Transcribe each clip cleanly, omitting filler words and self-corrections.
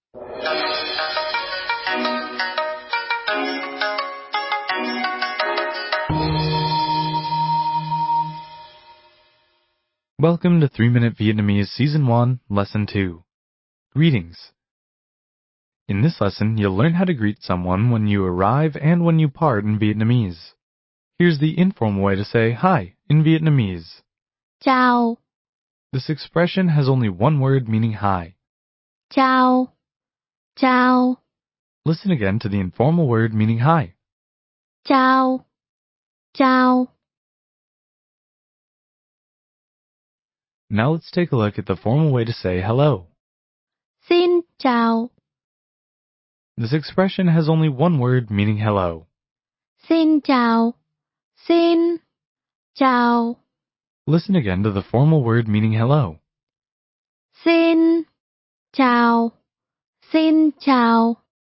Welcome to 3-Minute Vietnamese Season 1, Lesson 2. Greetings. In this lesson, you'll learn how to greet someone when you arrive and when you part in Vietnamese. Here's the informal way to say hi in Vietnamese. Chào, This expression has only one word meaning hi. chào, chào, Listen again to the informal word meaning hi. chào, chào. Now let's take a look at the formal way to say hello. Xin chào, This expression has only one word meaning hello. xin chào, xin chào, Listen again to the formal word meaning hello. xin chào, xin chào.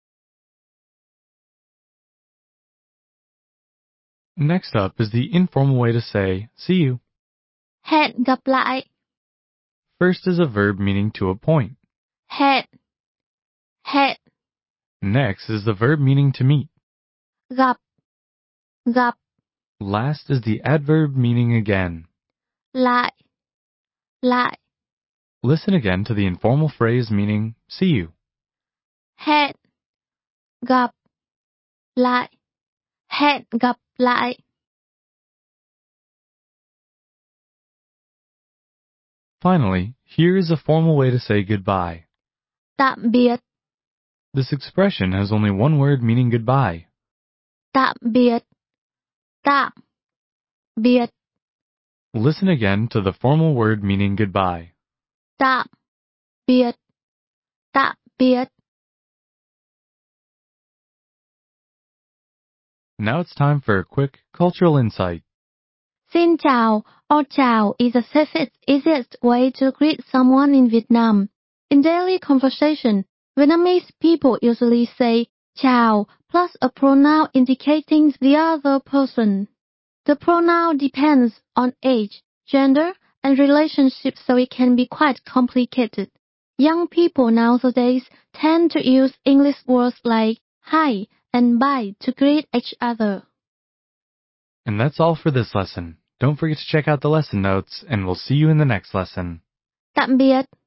Next up is the informal way to say see you. Hẹn gặp lại. First is a verb meaning to appoint. Hẹn, hẹn, Next is the verb meaning to meet. gặp, gặp, Last is the adverb meaning again. lại, lại. Listen again to the informal phrase meaning see you. Hẹn, gặp, lại, hẹn gặp lại. Finally, here is a formal way to say goodbye. Tạm biệt, This expression has only one word meaning goodbye. tạm biệt, tạm biệt, Listen again to the formal word meaning goodbye. tạm biệt, tạm biệt. Now it's time for a quick cultural insight. Xin chào or chào is the safest, easiest way to greet someone in Vietnam. In daily conversation, Vietnamese people usually say chào plus a pronoun indicating the other person. The pronoun depends on age, gender, and relationships, so it can be quite complicated. Young people nowadays tend to use English words like hi and bye to greet each other. And that's all for this lesson. Don't forget to check out the lesson notes, and we'll see you in the next lesson. Tạm biệt.